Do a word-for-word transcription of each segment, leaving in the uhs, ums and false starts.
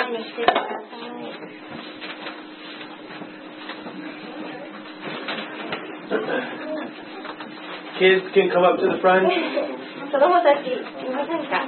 前に来てください。 Kids can come up to the front. 子供たちいませんか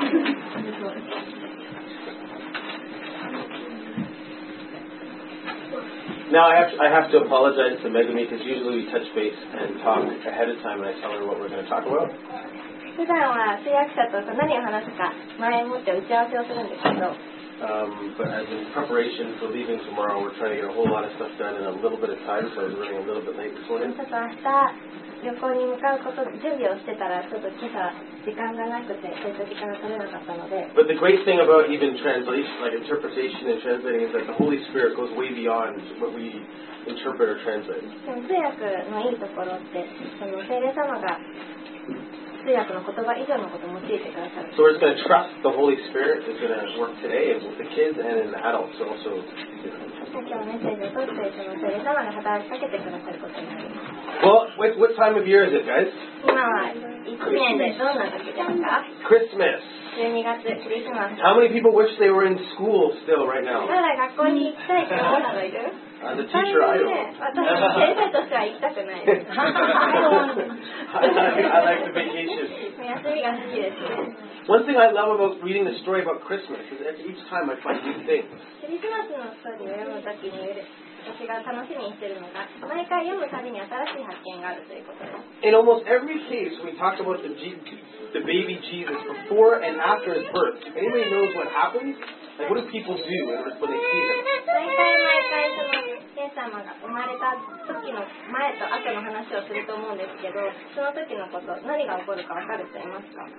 ？Now I have to, I have to apologize to Megami because usually we touch base and talk ahead of time and I tell her what we're going to talk about. 普段は通訳者と何を話すか前もって打ち合わせをするんですけど。 Um, but as in preparation for leaving tomorrow, we're trying to get a whole lot of stuff done in a little bit of time, so I was running a little bit late this morning. ちょっと明日旅行に向かうこと準備をしてたらちょっと今朝時間がなくてそういった時間が取れなかったので。 But the great thing about even translation, like interpretation and translating, is that the Holy Spirit goes way beyond what we interpret or translate. でも通訳のいいところってその聖霊様が通訳の言葉以上のことを用いてくださる。 So we're just going to trust the Holy Spirit is going to work today with the kids and in the adults also. 今日のメッセージを通してその聖霊様が働きかけてくださることになります。 Well, what, what time of year is it, guys? 今はいちねんでどんな時ですか？ Christmas. じゅうにがつクリスマス。 How many people wish they were in school still right now? まだ学校に行きたいと思う人いる？ As a teacher, I don't. 私先生としては行きたくないです。 I like, I like the vacation. 休みが好きですね。 One thing I love about reading the story about Christmas is that each time I find new things. クリスマスのストーリーを読むときに私が楽しみにしているのが毎回読むたびに新しい発見があるということです。 In almost every case, when we talk about the, G- the baby Jesus before and after his birth, if anybody knows what happens, like what do people do when they see him? 毎回毎回そのイエス様が生まれた時の前と後の話をすると思うんですけど、その時のこと何が起こるか分かる人いますか？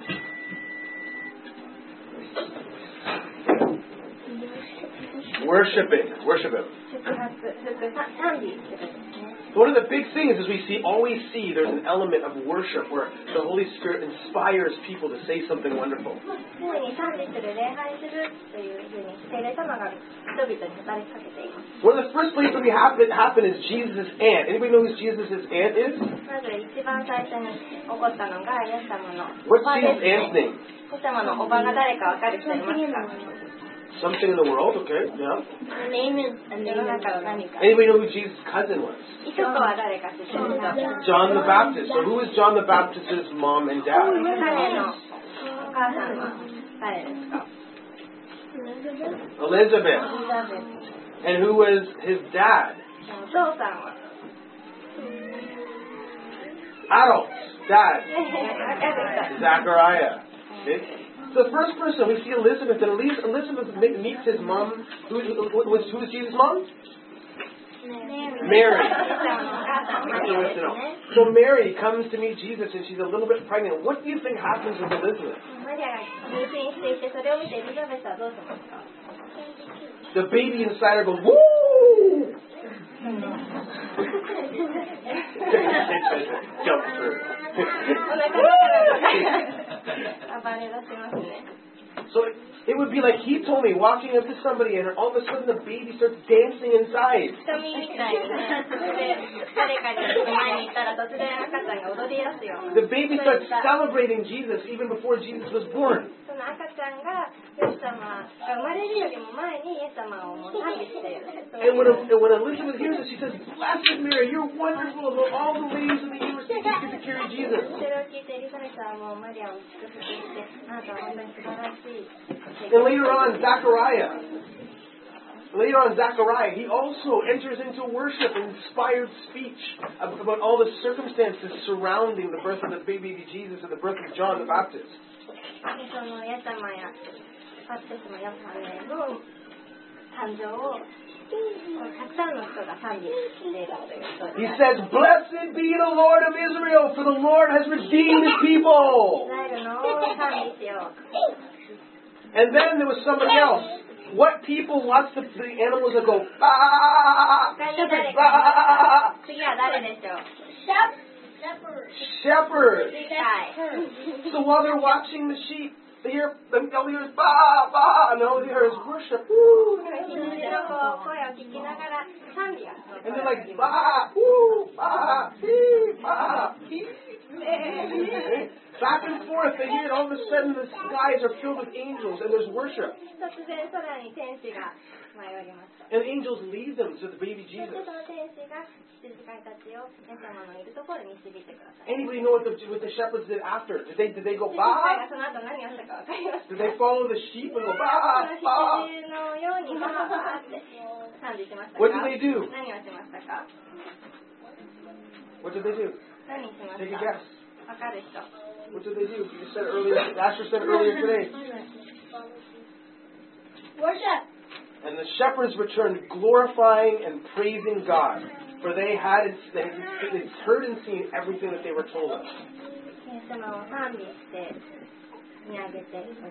Worshipping, worship him. 祝福、祝賛美ってことですね。 One of the big things is we see, always see, there's an element of worship where the Holy Spirit inspires people to say something wonderful. 常に賛美する、礼拝するというふうに聖霊様が人々に働きかけています。 One of the first places we have it happen is Jesus' aunt. Anybody know who Jesus' aunt is? まず一番最初に起こったのがイエス様のお What's ばです Jesus' ね。 aunt's name? イエス様のおばが誰か分かる人いますか？ Something in the world, okay, yeah. The name is the name of Anybody know who Jesus' cousin was? いとこは誰か知ってますか？ John the Baptist. So who is John the Baptist's mom and dad? 彼のお母さんは誰ですか？ Elizabeth. エリザベス。 And who was his dad? お父さんは Adults. Dad. 分かる人。 Zachariah. Okay. So the first person we see Elizabeth, and Elizabeth meets his mom. Who, who, was, who was Jesus' mom? Mary. So Mary comes to meet Jesus, and she's a little bit pregnant. What do you think happens with Elizabeth? マリアが妊娠していてそれを見てエリザベスはどうしますか？ The baby inside her goes, woo! Jumps through. お腹の中が暴れ出しますね。 So it, it would be like he told me walking up to somebody and all of a sudden the baby starts dancing inside. 瞳みたいな。それで誰かに前にいたら突然赤ちゃんが踊り出すよ。 The baby starts celebrating Jesus even before Jesus was born. その赤ちゃんがイエス様が生まれるよりも前にイエス様をもう賛美している。 And when, and when Elizabeth hears it, she says, Blessed Mary, you're wonderful of all the ladies in the universe you get to carry Jesus. それを聞いてエリザベスはもうマリアを祝福してあなたは本当に素晴らしい。 And later on, Zachariah. Later on, Zachariah, he also enters into worship and inspired speech about all the circumstances surrounding the birth of the baby Jesus and the birth of John the Baptist. そのイエス様やバプテスマヨハネの誕生をたくさんの人が賛美しているということで He says, Blessed be the Lord of Israel, for the Lord has redeemed his people. イスラエルの王を賛美しよう。 And then there was somebody else. What people watch the, the animals that go, ah, 他に誰 ah, か次は誰でしょう？ shepherds. はい。 So while they're watching the sheep, they hear, all they hear is bah, bah, and all they hear is worship. Woo. 羊の声を聞きながら賛美が。 And they're like, bah, woo, bah, hee, bah, hee. Back and forth, they hear it. All of a sudden, the skies are filled with angels, and there's worship. 突然空に天使が舞い降りました。 And angels lead them to the baby そして Jesus. その天使が羊飼いたちをイエス様のいるところに導いてください。 Anybody know what the, what the shepherds did after? Did they, did they go 羊飼い bah? がその後何をしたか分かりますか？ Did they follow the sheep and go そ bah, の bah? 羊のようにバーバーって賛美しましたか？ What did they do? 何をしましたか？ What did they do? 何しまし Take a た？ guess. 分かる人。 What did they do? You said it earlier. Asher said it earlier today. Worship. And the shepherds returned glorifying and praising God, for they had they had heard and seen everything that they were told of. イエス様を賛美して見上げております。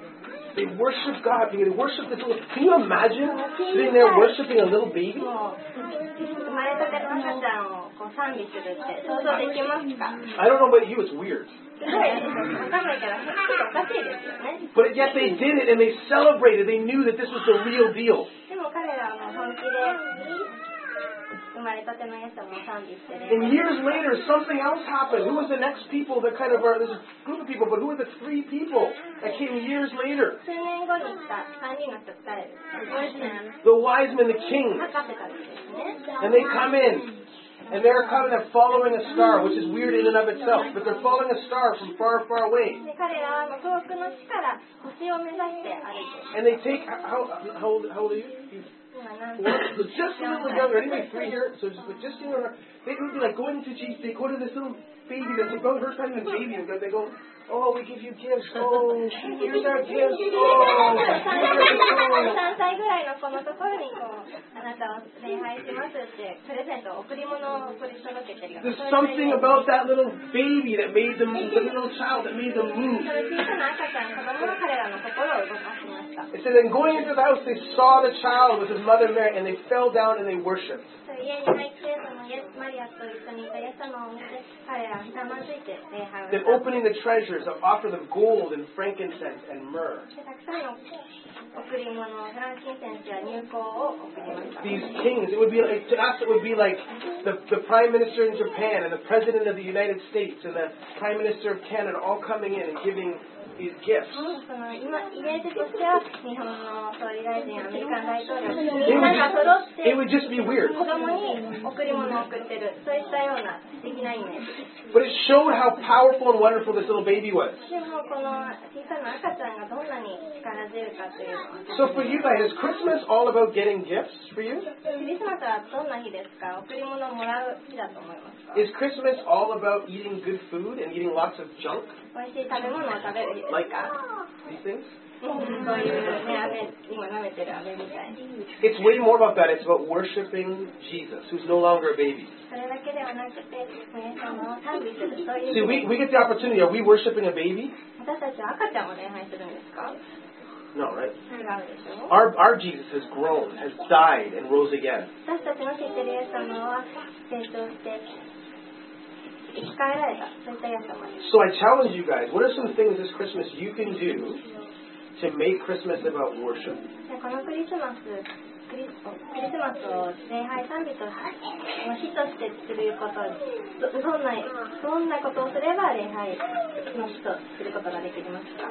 They worship God. They worship this little. Can you imagine sitting there worshiping a little baby? もう生まれたての赤ちゃんをこう賛美するって想像できますか？ I don't know about you. It's weird. すごいですよ。わかんないからちょっとおかしいですよね。 But yet they did it and they celebrated. They knew that this was the real deal. でも彼らはもう本気で生まれたてのイエス様を賛美してる。 And years later, something else happened. Who was the next people that kind of are, there's a group of people, but who were the three people that came years later? 数年後に来たさんにんの人誰ですか？ The wise men, the kings. 博士たちですね。 And they come in. And they're coming and following a star, which is weird in and of itself. But they're following a star from far, far away. で彼らは遠くの地から星を目指して歩いている。 And they take, how, how, old, how old are you? 今何 Four? So just a little younger. Anyway, three here. So just, but just younger. They would be like going to Jesus. They go to this little baby that's about her time, the baby. And they go, oh, we give you gifts. Oh, here's our gifts. Oh, here's our さんさいぐらいの子のところにこうあなたを礼拝しますってプレゼント贈り物を送り届けてるような。 There's something about that little baby that made them, the little child that made them move. その小さな赤ちゃん、子供が彼らの心を動かしました。 It said, then going into the house, they saw the child with his mother Mary, and they fell down and they worshipped. 家に入ってそのイエスマリアと一緒にいたイエス様を見て彼らはひざまずいて礼拝をし Then た。 opening the treasures, offer them gold and frankincense and myrrh. でたくさんの贈り物、フランキンセンスや乳香を贈りました。 These kings, it would be like, to us, it would be like the, the Prime Minister in Japan and the President of the United States and the Prime Minister of Canada all coming in and giving these gifts. その今イメージとしては日本の総理大臣、アメリカン大統領みんなが揃って It would just be weird. 子供に贈り物を贈ってる、そういったような素敵なイメージです。 But it showed how powerful and wonderful this little baby was. でもこの小さな赤ちゃんがどんなに力強いかというのを So for you guys, is Christmas all about getting gifts for you? クリスマスはどんな日ですか？贈り物をもらう日だと思いますか？ Is Christmas all about eating good food and eating lots of junk? 美味しい食べ物を食べる日です Like か？ these things? そういうね、飴、今舐めてる飴みたい。 It's way more about that. It's about worshiping Jesus, who's no longer a baby. それだけではなくて、イエス様を賛美する、そういう See, we, we get the opportunity. Are we worshiping a baby? 私たちは赤ちゃんを礼拝するんですか？ No, right? 違うでしょ？ Our, our Jesus has grown, has died, and rose again. 私たちの知ってるイエス様は成長して生き返られた、そういったイエス様です。 So I challenge you guys, what are some things this Christmas you can do to make Christmas about worship? でこのクリスマス、クリス、クリスマスを礼拝賛美との日としてすること、ど, どんなどんなことをすれば礼拝の日とすることができますか？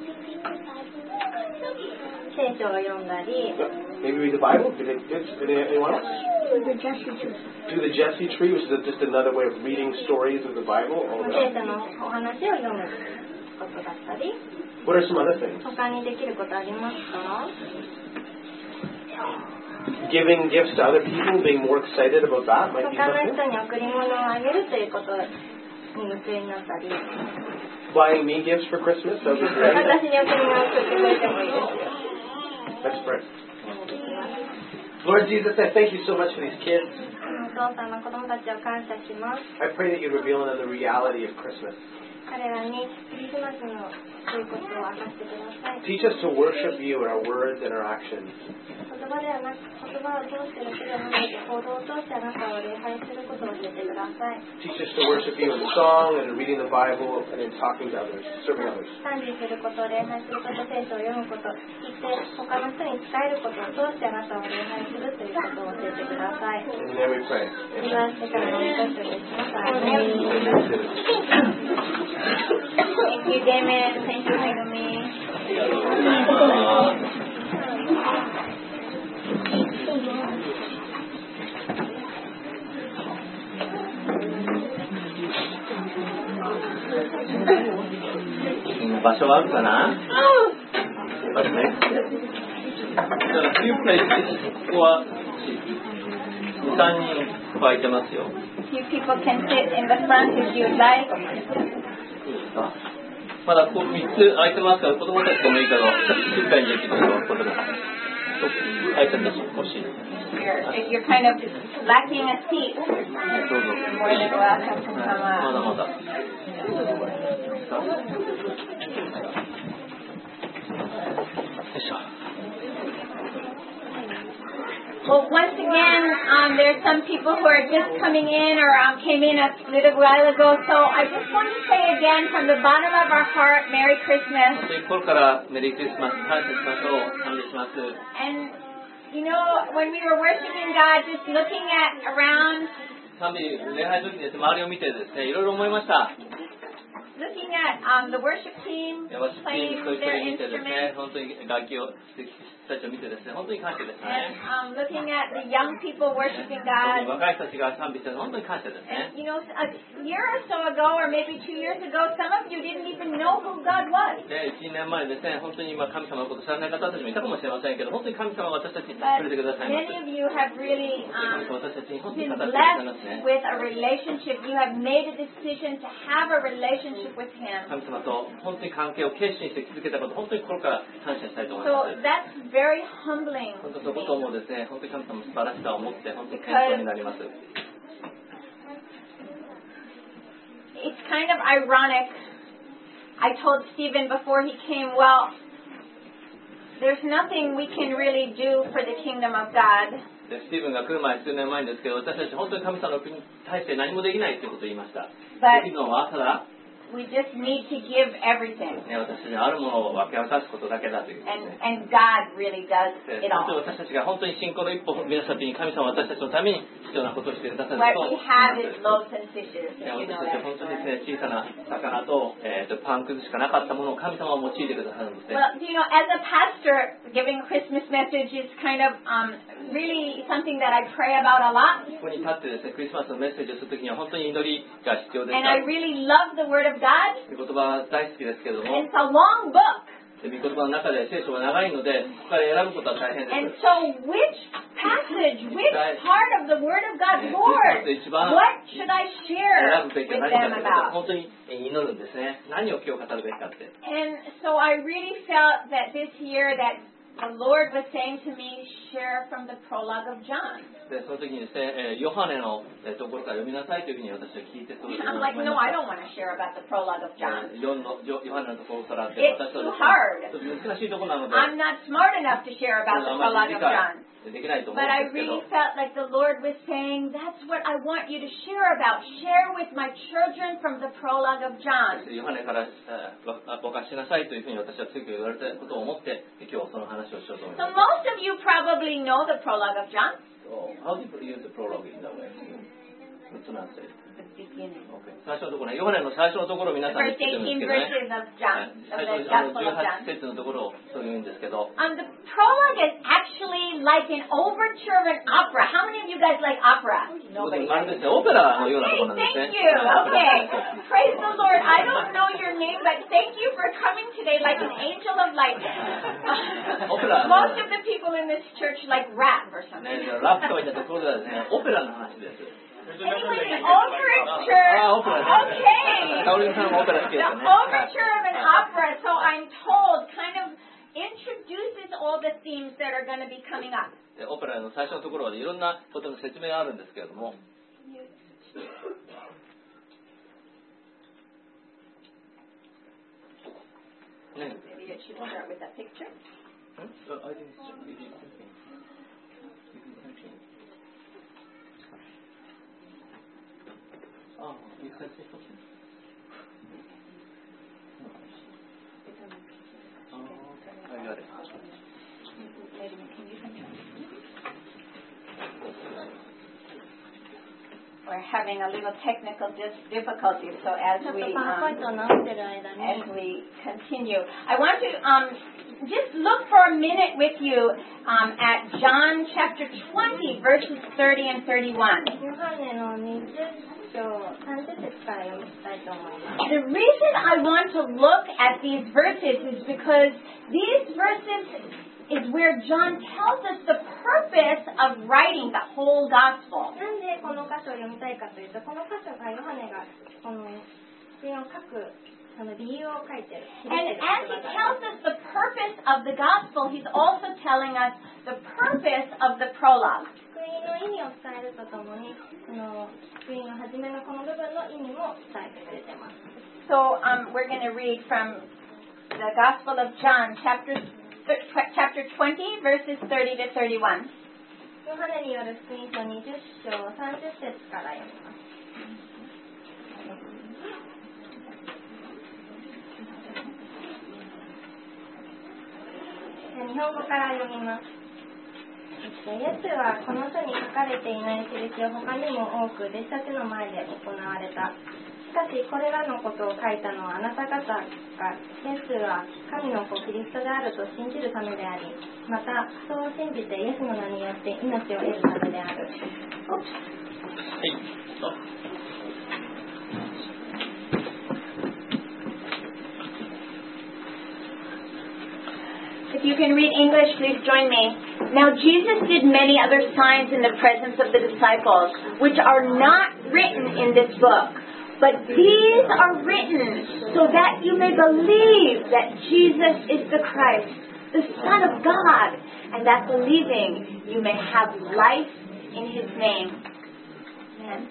聖書を読んだり、 Maybe read the Bible? Did, it, did, did anyone else? Do the Jesse tree. Do the Jesse tree, which is just another way of reading stories of the Bible. All 聖 that. 書のお話を読むことだったり、 What are some other things? 他にできることありますか？ Giving gifts to other people, being more excited about that might be 他の something. 人に贈り物をあげるということに夢中になったり、 Buying me gifts for Christmas, that would be 私 great. に贈り物を贈ってくれてもいいですよ。 Let's pray. お願いします。 Lord Jesus, I thank you so much for these kids. お父さんの子供たちを感謝します。 I pray that you reveal in them the reality of Christmas. 彼らにクリスマスのそういうことを明かしてください。 Teach us to worship you in our words and our actions. 言葉ではなく、言葉を通してだけではなくて、行動を通してあなたを礼拝することを教えてください。 Teach us to worship you in song and in reading the Bible and in talking to others, serving others. 賛美すること、礼拝すること、聖書を読むこと、聞いて他の人に伝えることを通してあなたを礼拝するということを教えてください。 In your name we pray. それは世界の御子でします。アーメン。 Thank you, Damon. Thank you, Megumi. ありがとうございます。場所はあるかな？場所ね。few places ここはに、さんにん空いてますよ。 Few people can sit in the front if you would like. まだここみっつ空いてますから子供たちでもいいけど、静かにできるところで空いてたし欲しい。 If you're kind of lacking a seat, you're more than welcome to come まだ up. まだ。よいしょ。 Well, once again, um, there's some people who are just coming in or um, came in a little while ago. So I just want to say again from the bottom of our heart, Merry Christmas. 本当に心からメリークリスマス感謝しましょう。感謝します。 And, you know, when we were worshiping God, just looking at around, 賛美礼拝の時にですね、周りを見てですね、いろいろ思いました。 looking at um, the worship team ワシピ playing ンと一緒 their に見てですね、 instruments, 本当に楽器を人たちを見てですね、本当に感謝です and ね。 um, looking at the young people worshiping 本当に God. 若い人たちが賛美してるの本当に感謝ですね。 And, you know, a year or so ago, or maybe two years ago, some of you didn't even know who God was. で、いちねんまえですね、本当に今神様のこと知らない方たちもいたかもしれませんけど、本当に神様が私たちに But 触れてくださいます。 many of you have really 神 um, 様私たちに本当に been 語ってくださいます blessed ね。 with a relationship. You have made a decision to have a relationship with Him. 神様と本当に関係を決心して築けたこと、本当に心から感謝したいと思い So ます。 that's very humbling 本当 to そこと me. もですね、本当に神様の素晴らしさを持って本当に謙遜になります。 It's kind of ironic. I told Stephen before he came, well, there's nothing we can really do for the kingdom of God. でスティーブンが来る前、数年前ですけど、私たち本当に神様の国に対して何もできないということを言いました。 But できるのはただ、 we just need to give everything. ね、私たちにあるものを分け渡すことだけだということです And, ね。 and God really does で it 本当 all. に私たちが本当に信仰の一歩を踏み出した時に神様は私たちのために必要なことをしてくださる What と we have is loaves and fishes. ね、 You 私 know たちは本当にです that. ね、小さな魚と、えー、とパンくずしかなかったものを神様は用いてくださるんですね。 Well, you know, as a pastor, giving a Christmas message is kind of um, really something that I pray about a lot. ここに立ってですね、クリスマスのメッセージをするときには本当に祈りが必要です And か I ら。 really love the Word of God. 言葉大好きですけれど And も、 it's a long book. 御言葉の中で聖書は長いので、ここから選ぶことは大変で And す。 so which passage, which part of the Word of God, Lord, what should I share 選ぶべ with きは何 them かということを about? 本当に祈るんですね。何を今日語るべきかって。 And so I really felt that this year that the Lord was saying to me, share from the prologue of John. でその時にですね、えーヨハネの、えーところから読みなさいというふうに私は聞いて、そういうふうに I'm 思 like, い no, ま I した。 don't want to share about the prologue of John. ヨのヨヨハネのところからって It's 私は too です hard. ね、ちょっと難しいところなので、 I'm not smart enough to share about the あまり prologue 理 of 解 John. できないと思うん But I ですけど really。felt like the Lord was saying, that's what I want you to share about. Share with my children from the prologue of John. ヨハネから、えー、わぼかしなさいというふうに私は強く言われたことを思って今日その話をしようと思い So ます。 most of you probably know the prologue of John. So, how do you use the prologue in that way? Let's not say. The beginning. Okay. 最初のところね、ヨハネの最初のところを皆 The さんに first 言ってるんで eighteen すけどね。 verses of John, 最 of 初 the あの Gospel of じゅうは John. ち節のところをそう言うんですけど、 Um, the prologue is actually like an overture of an opera. How many of you guys like opera? ま Nobody. るでですね、オペラのようなところなんです Thank ね。 you. Okay. Praise the Lord. I don't know your name, but thank you for coming today like an angel of light. Most of the people in this church like rap or ね、 something. ラップといったところではですね、オペラの話です。 Anyway, the overture. あ、オペラね。 Okay. カオリンさんもオペラ好き The ですよね。 overture of an opera, so I'm told, kind of introduces all the themes that are going to be coming up. でオペラの最初のところはいろんなことの説明があるんですけれども、ね、 Maybe it should start with that picture. ああ、いい感じ。I got it. We're having a little technical dis- difficulty, so as ちょっ we とパワーポイントを um, 直してる間 as に we continue, I want to um, just look for a minute with you um, at John chapter twenty, verses thirty and thirty-one. ヨハネのにじゅっ章さんじゅっ節から読みたいと思います。 The reason I want to look at these verses is because these verses is where John tells us the purpose of writing the whole gospel. なんでこの箇所を読みたいかというと、この箇所がヨハネがこの福音を書くその理由を書いてる。 And as he tells us the purpose of the gospel, he's also telling us the purpose of the prologue. 福音の意味を伝えるとともに、この福音の初めのこの部分の意味も伝えてくれています。 So um, we're going to read from the Gospel of John, chapter chapter twenty, verses thirty to thirty-one. ヨハネによる福音書にじゅっ章さんじゅっ節から読みます。日本語から読みます。イエスはこの書に書かれていない印を他にも多く弟子たちの前で行われた。しかしこれらのことを書いたのはあなた方がイエスは神の子キリストであると信じるためであり、またそう信じてイエスの名によって命を得るためである。 If you can read English, please join me. Now Jesus did many other signs in the presence of the disciples, which are not written in this book. But these are written so that you may believe that Jesus is the Christ, the Son of God, and that believing you may have life in His name. Amen.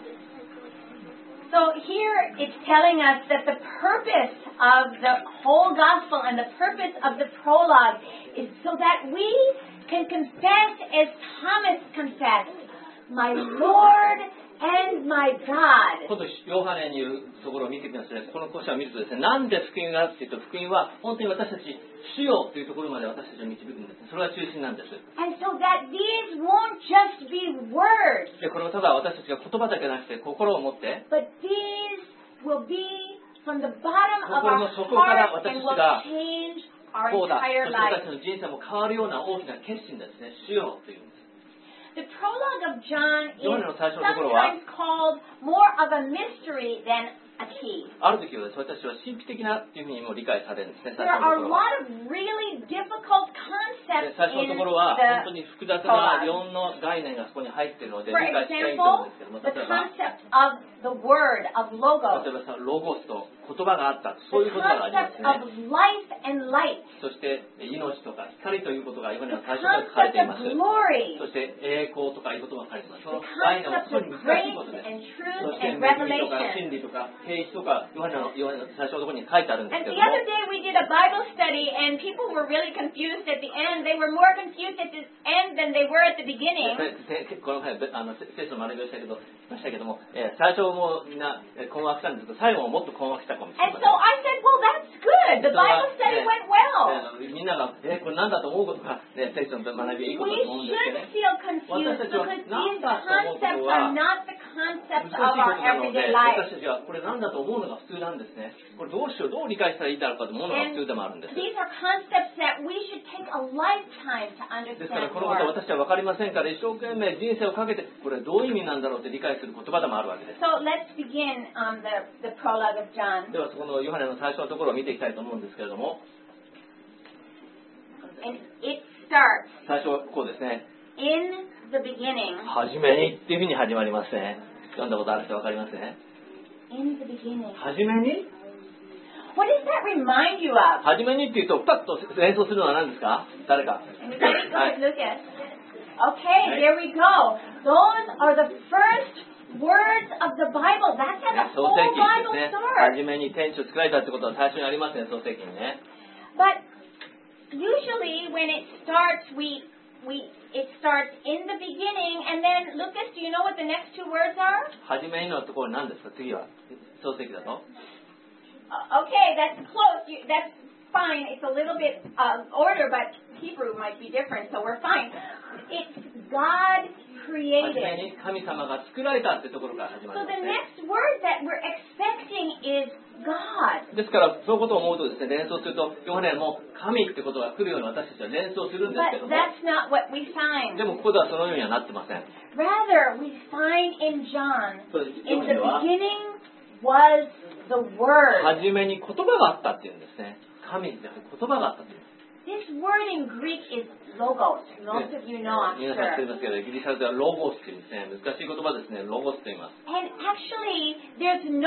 So here it's telling us that the purpose of the whole gospel and the purpose of the prologue is so that we can confess as Thomas confessed, my Lord and my God. 今度ヨハネに言うところを見てみますね。この講師を見るとですね、なんで福音があるっていうと、福音は本当に私たち主よというところまで私たちを導くんです。それが中心なんです。 And so that these won't just be words. で、これをただ私たちが言葉だけなくて心を持って、 But these will be from the bottom of 心 our の底から heart 私 and たち will が change our こうだ、そ entire して私たち life. の人生も変わるような大きな決心ですね。主よというんです。 The prologue of John is ヨハネの最初のところは sometimes called more of a mystery than a key. ある時はですね、私は神秘的なというふうにも理解されるんですね。 There 最初 are のと a ころは。 lot of really difficult で concepts 最初の in ところは本当 the に複雑ないろんな概念がそこに入っているので For 理解しないと思うんですけども、 example, 例 the えば concept of the word, of 例 logos, えばさロゴスと言葉があったそういう the 言葉があります concept ね。 of life and light, そして命とか光ということがヨハネ the の最初から書かれ concept ています。 of glory, そして栄光とかいうことが書かれています。そ the の概念は concept 非常 of に難しい grace ことです。 and そ truth して and 恵みとか revelation. 真理とか平地とかヨハネのヨハネの最初のところに書いてあるんです And け the ども、 other day we did a Bible study and people were really confused at the end. They were more confused at the end than they were at the beginning. せせこの前あの聖書の学びをしたけどましたけども、えー最初もみんなえー困惑したんですけど最後ももっと困惑したかもしれ And ま so せん。 I said, well, that's good. The Bible study went well. えーみんなが、えーこれなんだと思うことが、ね、聖書の学びはいいこと We だと思うんですけど should ね。 feel confused because these concepts are not the 難 concepts しいこ of と our なので everyday life. 私たちはこれなんだと思うのが普通なんですね。これどうしようどう理解したらいいだろうかと思うのが And 普通でもあるんです。 these are concepts that we should take a lifetime to ですから understand このことは more. 私は分かりませんから一生懸命人生をかけてこれはどういう意味なんだろうって理解する言葉でもあるわけです。 So let's begin um, the, the prologue of John. ではそこのヨハネの最初のところを見ていきたいと思うんですけれども、 And it starts 最初はこうですね。 in the beginning. はじめにっていうふうに始まりますね。読んだことある人分かりますね。 In the beginning. はじめに What does that remind you of? はじめにっていうとパッと連想するのは何ですか？誰か。 Anybody? Go はい ahead, Lucas. Okay, there we go. Those are the first words of the Bible. That's how the 創 whole 世記 Bible ですね。は starts. じめに天地を作られたってことは最初にありますね、創世記にね。 But usually when it starts, we we it starts in the beginning, and then Lucas, do you know what the next two words are? はじめにのところ何ですか？次は創世記だと。 Uh, okay, that's close. You, that's fine. It's a little bit uh, order, but Hebrew might be different, so we're fine. It's God created. めに神様が作られたってところから始ま So りま the す next ね。 word that we're expecting is God. ですからそういうことを思うとですね、連想するとヨハネも神ってことが来るように私たちは連想するんですけ But ども、 that's not what we find. でもここではそのようにはなってません。 Rather, we find in John, そうです。 in ヨハ the ネは beginning was the Word. 初めに言葉があったっていうんですね。神じゃなくて言葉があったという。 This word in Greek is logos. Most of you know, I'm 皆さん知って sure. ますけど、ギリシャ語ではロゴスっていうんですね。難しい言葉ですね。ロゴスと言います。 And actually, there's no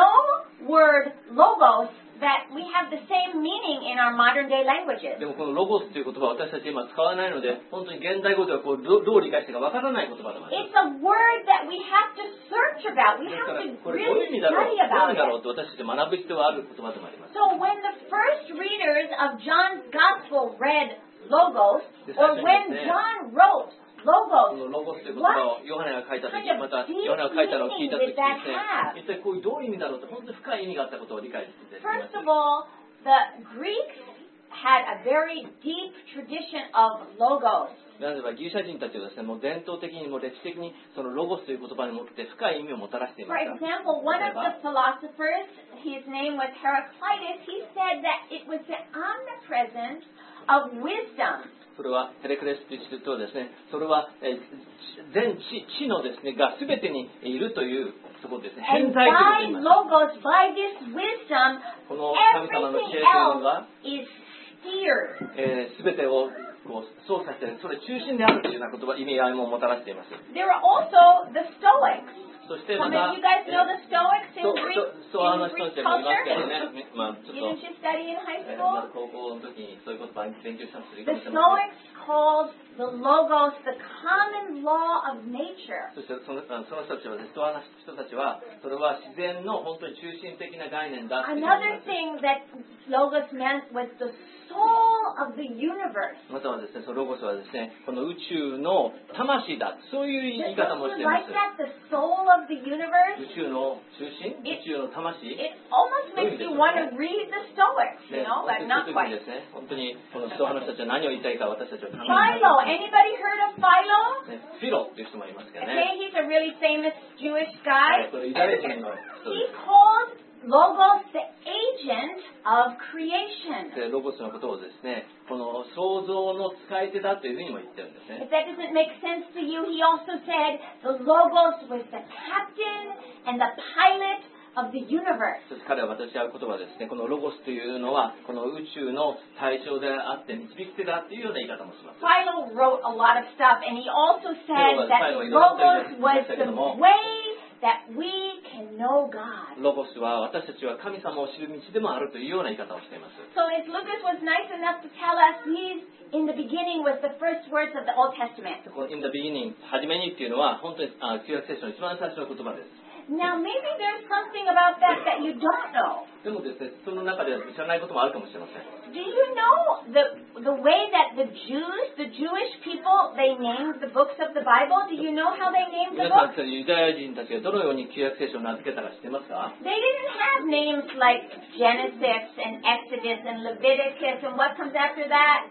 word logos that we have the same meaning in our modern day languages. でもこのロゴスという言葉は私たち今使わないので、本当に現代語ではこうどどう理解してかわからない言葉でもあります。 It's a word that we have to search about. We です have から to これどういう really 意味だろう study どういう about 意味だろ it. うと私たち学ぶ必要がある言葉でもあります。 So when the first readers of John's Gospel read logos, or when John wrote こ logos, のロゴスという言葉をヨハネが書いた時、またヨハネが書いたのを聞いた時ですね、一体こういうどういう意味だろうと本当に深い意味があったことを理解していただき First ま of all, the Greeks had a very deep tradition of logos. なぜならばギリシャ人たちはですね、もう伝統的にも歴史的にそのロゴスという言葉にもって深い意味をもたらしてい For ました。 example, one of the philosophers, his name was Heraclitus, he said that it was the omnipresence of wisdom. それはヘレクレスというとですね、それはえ全知知のですねが全てにいるというところですね。 And 偏在という by ことを言います。 logos, by this wisdom, この神様の知恵というの everything が、 else is steered. えー、全てをこう操作してそれ中心であるというような言葉意味合いももたらしています。 There are also the Stoics. そして Some ま of た you guys know the Stoics in そう Greek, そうあの in 人 Greek たちもいますけど culture? ね、まあちょっと Didn't you study in high えーまあ school? 高校の時にそういう言葉勉強したんですけ The ど、いいかもしれません。 Stoics called the logos the common law of nature. そしてそのあのその人たちは、ストアの人たちは、それは自然の本当に中心的な概念だっていう Another thing that logos meant was the soul of the universe. またはですね、そのロゴスはですね、この宇宙の魂だ、そういう言い方もし Don't て you いま like す。 that? The soul of the universe? 宇宙の中心、宇宙の魂。 It almost makes you want to read the Stoics, you ね、 know, 本 but 当に not そういう時 quite. にですね、本当にこのストアの人たちは何を言いたいか私たちは考え Philo, anybody heard of Philo? ね、フィロっていう人もいますけど Okay, ね。 he's a really famous Jewish は guy. い、これユダヤ人の人 He です called logos the agent of creation. でロゴスのことをですね、この創造の使い手だというふうにも言ってるんですね。 If that doesn't make sense to you, he also said the logos was the captain and the pilot of the universe. そして彼は私は言葉ですね、このロゴスというのはこの宇宙の対象であって導き手だというような言い方もします。 Philo wrote a lot of stuff, and he also said that logos was the way that we can know God. ロゴスは私たちは神様を知る道でもあるというような言い方をしています。 So if Lucas was nice enough to tell us these in the beginning was the first words of the Old Testament. この in the beginning 初めにっていうのは本当にあ旧約聖書の一番最初の言葉です。 Now maybe there's something about that that you don't know. でもですね、その中では知らないこともあるかもしれません。 Do you know the the way that the Jews, the Jewish people, they named the books of the Bible? Do you know how they named the 皆さん books? ユダヤ人たちがどのように旧約聖書を名付けたか知ってますか？ They didn't have names like Genesis and Exodus and Leviticus and what comes after that?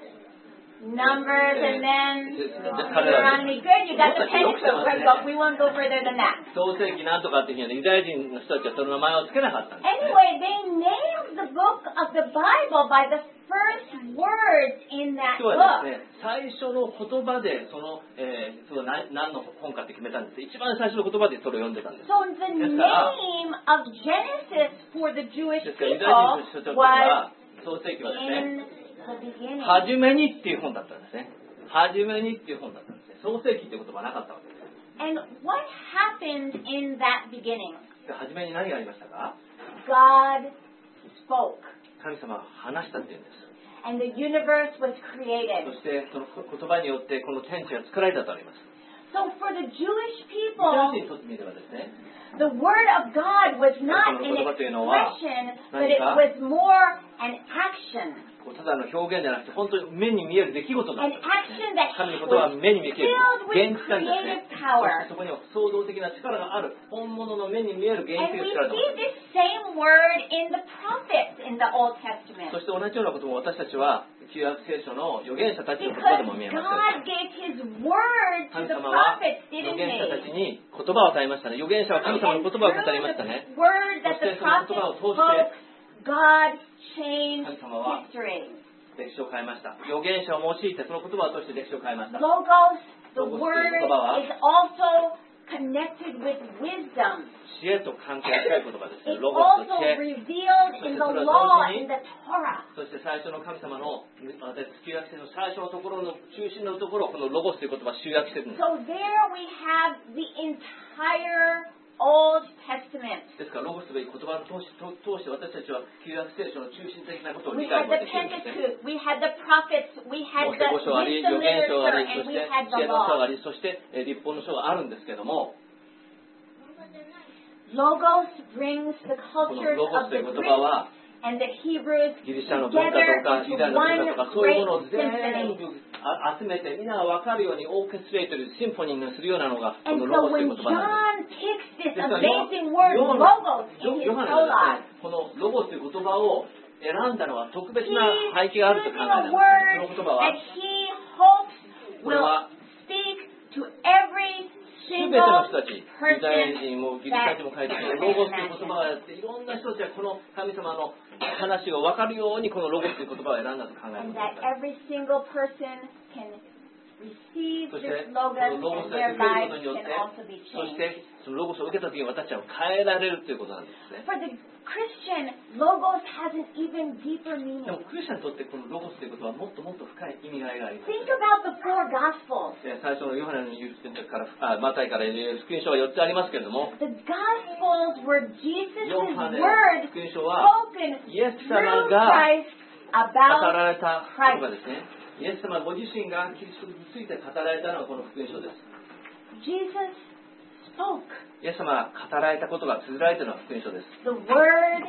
Numbers and then Deuteronomy. Good, you got the Pentateuch, but we won't go further than that. 創世記なんとかっていうふうにユダヤ人の人たちはその名前を付けなかったんです。 Anyway, they named the book of the Bible by the first words in that 今日は book. ですね、最初の言葉でその、えー、その何何の本かって決めたんです。一番最初の言葉でそれを読んでたんです。 So the name of Genesis for the Jewish ですからユダヤ人の人たち people は was 創世記はですね、 in the beginning. はじめにっていう本だったんですね。はじめにっていう本だったんですね。創世記っていう言葉はなかったわけです。 And what happened in that beginning? ではじめに何がありましたか？ God spoke, 神様が話したっていうんです。 and the universe was そ created. してその言葉によってこの天地が作られたとあります。 So for the Jewish ユ people, ダヤ人にとってみればですね、 the word of God was not an expression, but it was more an action. こうただの表現じゃなくて本当に目に見える出来事だったん An です action ね。 that 神のことは was 目に見える filled 現 with 実なんですね。 creative power. そしてそこには創造的な力がある本物の目に見える現 And 実 we が作られたも see の。 this same word in the prophets in the Old そ Testament. して同じようなことも私たちは旧約聖書の預言者たちの Because 言葉でも見えます。 God gave His word to 神 the 様は prophets, 預 didn't 言者た he? ちに言葉を与えましたね。預言者は神様の And 言葉を語 through りましたね。 the word that the そしてその言葉を prophets 通して spoke, God changed 神様は history. 歴史を変えました。預言者を用いてその言葉を通して歴史を変えました。 Logos, the Logos word, という言葉は is also connected with wisdom. 知恵と関係深い言葉ですね。 It's ロゴス also と知恵。 revealed in the law, in the Torah. そして最初の神様の旧約聖書の最初のところの中心のところをこのロゴスという言葉を集約しているんです。 So there we have the entire Old Testament. ですからロゴスという言葉を通し通して私たちは旧約聖書の中心的なことを We 理解 had で the きるんですね。 Pentateuch, we had the prophets, we モ had ーセ the 五書あり、 wisdom 預言書あ literature, り、そ and し we て had 知 the 恵の書 law. があり、そしてえー律法の書があるんですけども、 Logos brings the この cultures ロゴ of スとい the う言葉は Greeks and the Hebrews ギリシャの文化 together とかユダ into ヤの one 文化とかそういう great ものを全 symphony. 部あ集めてみんなが分かるようにオーケストレートでシンフォニーにするようなのがこ And のロ so ゴスとい when う言葉なんです。 John picks this ですから amazing word ヨ logos ヨ in his ヨハネは prologue, ですね、このロゴスという言葉を選んだのは特別 he's な背景があると choosing 考え a られます。 word この言葉は that he hopes これ will は speak to every 全ての single 人たち、ユダヤ person 人もギリシャ人も書いてあるロゴスという言葉をやっていろんな人たちはこの神様の話が分かるようにこのロゴスという言葉を選んだと考え and ま that す。 every single person can receive そし this て、 logos そのロゴス and が their 受けるこ lives とによって can also be そし changed. てそのロゴスを受けた時に私たちは変えられるということなんですね。 For the Christian, logos has an even deeper で meaning. もクリスチャンにとってこのロゴスということはもっともっと深い意味合いがあります。 Think about the four gospels. で最初のヨハネの言ってからあマタイから福音書はよっつありますけれども、 The gospels were Jesus' ヨハネ word 福音書は spoken イエス through 様が Christ 語 about られた言葉ですね。イエス様ご自身がキリストについて語られたのがこの福音書です。 Jesus spoke. イエス様が語られたことが綴られているのが福音書です。 The word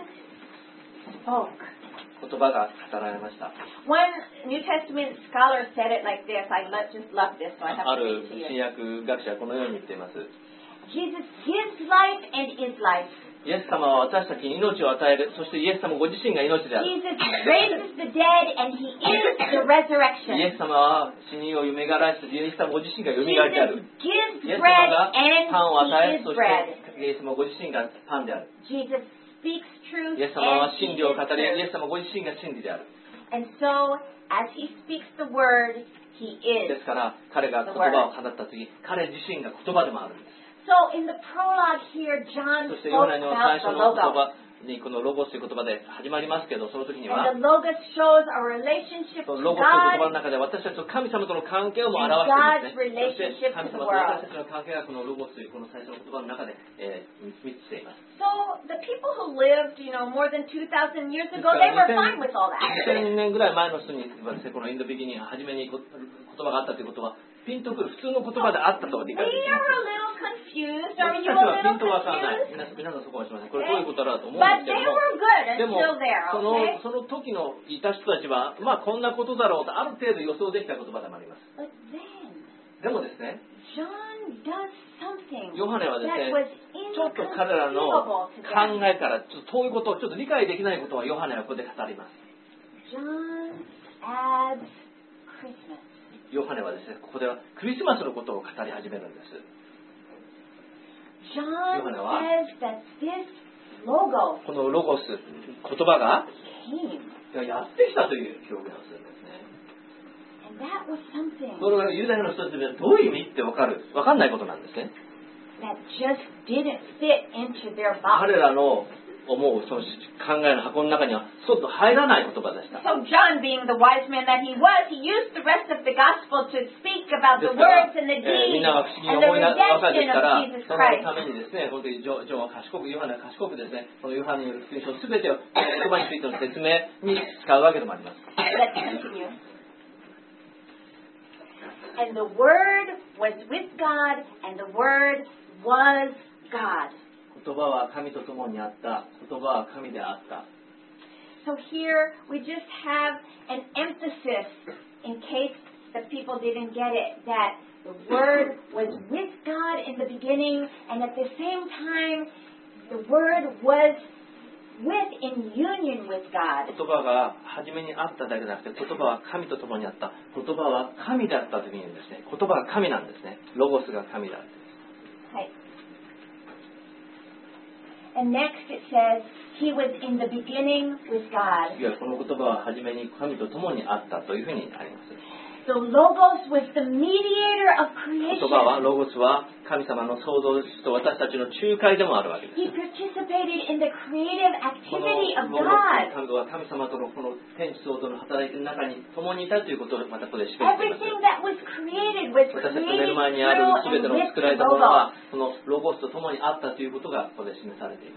spoke. 言葉が語られました。 One New Testament scholar said it like this. I lo- just love this, so I have あ to る read to 新 you. 約学者はこのように言っています。 Jesus gives life and is life. イエス様は私たちに命を与える。そしてイエス様ご自身が命である。 Jesus raises the dead and he is the イエ resurrection. ス様は死人を蘇らせてイエス様ご自身が蘇りである。 Jesus イエ gives ス様 bread がパンを与 and え、 he そ is し bread. てイエス様ご自身がパンである。 Jesus speaks truth イエス様は and 真 he 理を is 語り、イエ truth. ス様ご自身が真理である。 And so, as he speaks the word, he で is. すから彼が言葉を語った時、彼自身が言葉でもあるんです。 So, in the prologue here, John そしてヨ spoke ハネの about 最 the 初の言 logos. 葉にこのロゴスという言葉で始まりますけど、その時には And the logos shows our relationship そ to のロゴスという言葉 God の中で私たちと神様との関係をも表しているんですね。そして神様と私たちの関係がこのロゴスというこの最初の言葉の中で、えー、密しています。 So, the people who lived, you know, more than two thousand years ago, they were fine with all that. にせんねんぐらい前の人にはですね、このインドビギニング初めに言葉があったということはピンとくる普通の言葉であったと理 We 解でき are ます。 a little confused. 私 Are た you ち a はピ little ンとわからない。 confused? 皆皆さんそこかもしれません。これどういうことだと思うん But ですけ they ども。 were good でも until there, その okay? その時のいた人たちはまあこんなことだろうとある程度予想できた言葉でもあります。 But then, でもですね、 John does something ヨハネはです that ね、 was ちょっと彼らの inconceivable to 考 them. えからちょっと遠いことをちょっと理解できないことはヨハネはここで語ります。 John adds Christmas. ヨハネはですね、ここではクリスマスのことを語り始めるんです。 John Yohane wa? says that this logo このロゴス、言葉が came, やってきたという表現をするんですね。 and that was something それがユダヤの人たちでどういう意味って分かる、分かんないことなんですね。 that just didn't fit into their box. 彼らの思うその考えの箱の中にはそっと入らない言葉でした。 So John, being the wise man that he was, he used the rest of the gospel to speak about で the すから words and the えーみん deeds なが不思議に and the 思いなばかりです redemption から of Jesus その Christ. ためにですね、本当にジョジョンは賢く、ヨハネは賢くですね、このヨハネによる福音書すべてを言葉についての説明に使うわけでもあります。 Let's continue. And the Word was with God, and the Word was God. 言葉は神と共にあった。言葉は神であった。 So here we just have an emphasis in case the people didn't get it, that the Word was with God in the beginning, and at the same time, the Word was with in union with God. 言葉が初めにあっただけじゃなくて、言葉は神と共にあった。言葉は神であったという意味ですね。言葉が神なんですね。 ロゴスが神だ。 はい。And next it says, He was in the beginning with God. 次はこの言葉は初めに神と共にあったというふうにあります。 The Logos was the mediator of 言葉は creation. ロゴスは神様の創造主と私たちの仲介でもあるわけです。 He participated in the creative この activity of ロゴス God. 神は神様とのこの天地創造の働きの中に共にいたということをまたここで示しています。 Everything that was created was 私たちの目 created の前にある through 全て and の with 作ら the れたもの Logos. はこのロゴスと共にあったということがここで示されています。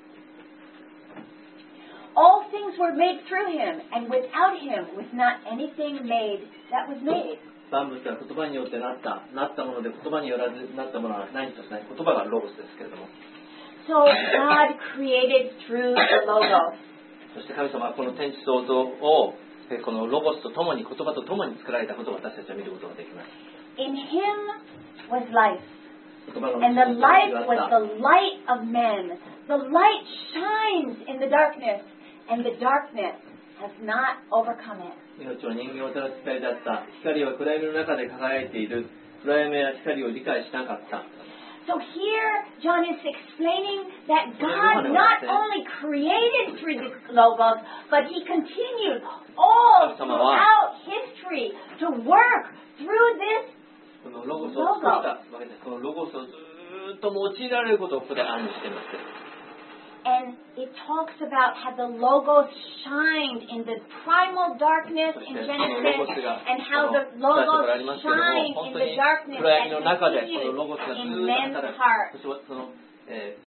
All things were made through Him, and without Him was not anything made that was made. 万物は言葉によってなった、なったもので言葉によらずなったものは何としない。言葉がロゴスですけれども。 So God created through the Logos. そして神様はこの天地創造をこのロゴスと共に言葉と共に作られたことを私たちは見ることができます。 In Him was life, 言葉の and the life が was あった the light of men. The light shines in the darkness, and the darkness has not overcome it. 命を人間を照らす光だった。光は暗闇の中で輝いている。暗闇は光を理解しなかった。 So here, John is explaining that God not only created through the Logos, but He continued all throughout history to work through this このロゴスを作ったわけです。このロゴスをずーっと用いられることをここで暗示しています。 And it talks about how the Logos shined in the primal darkness in Genesis, and how the Logos shine in the darkness that continues in men's hearts.